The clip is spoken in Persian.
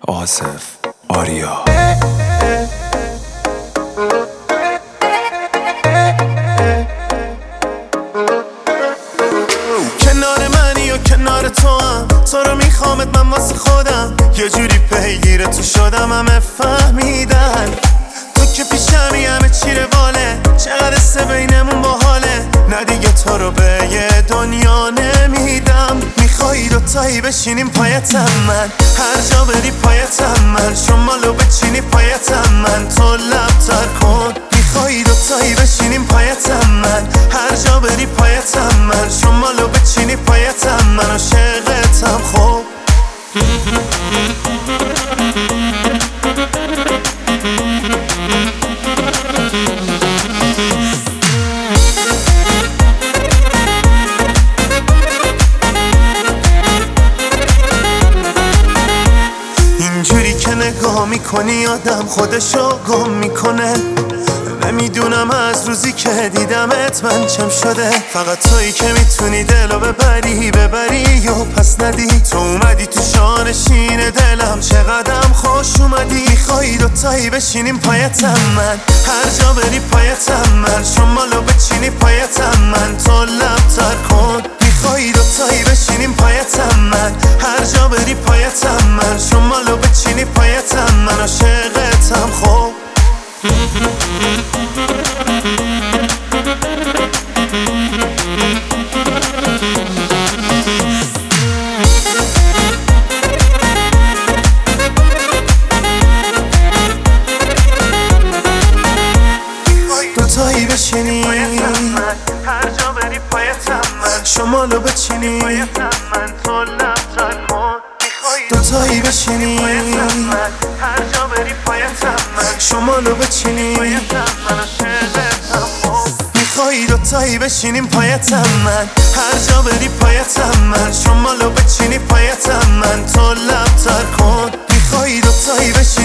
آصف آریا. کنار منی و کنار تو هم، تو رو میخوامت من واسه خودم، یه جوری پیگیر تو شدم همه فهمیدن تو که پیشمی همه چی رواله، چقدر سه بینمون باحاله، نه دیگه تو رو به یه دنیا نمیدم. میخوایی دوتایی بشینیم پایتم من، هر جا بری پایتم من، شمالو بچینی پایتم من، تو لب تر کن. میخوایی دوتایی بشینیم پایتم من، هر جا بری پایتم من، شمالو بچینی پایتم من، عاشقتم خب. اینجوری که نگاه میکنی آدم خودشو گم میکنه، نمیدونم از روزی که دیدمت من چم شده. فقط تویی که میتونی دلو ببری و پس ندی. تو اومدی تو شانشین دلم، چقدرم خوش اومدی. میخوایی دوتایی بشینیم پایتم من، هر جا بری پایتم من، شمالو بچینی پایتم من، تو لب تر کن. میخوایی دوتایی بشینیم پایتم من، هر جا بری پایتم من، شمالو بچینی پایتم من، عاشقتم خب. دوتایی بشینی هر جا بری پایتم من، شمالو بچینی پایتم من، تو لب تر کن. دوتایی بشینی هر جا بری پایتم من، شمالو بچینی پایتم من، عاشقتم خب. میخوایی دوتایی بشینیم پایتم من، هر جا بری پایتم من، شمالو بچینی پایتم من، تو لب تر کن. میخوایی دوتایی بشینی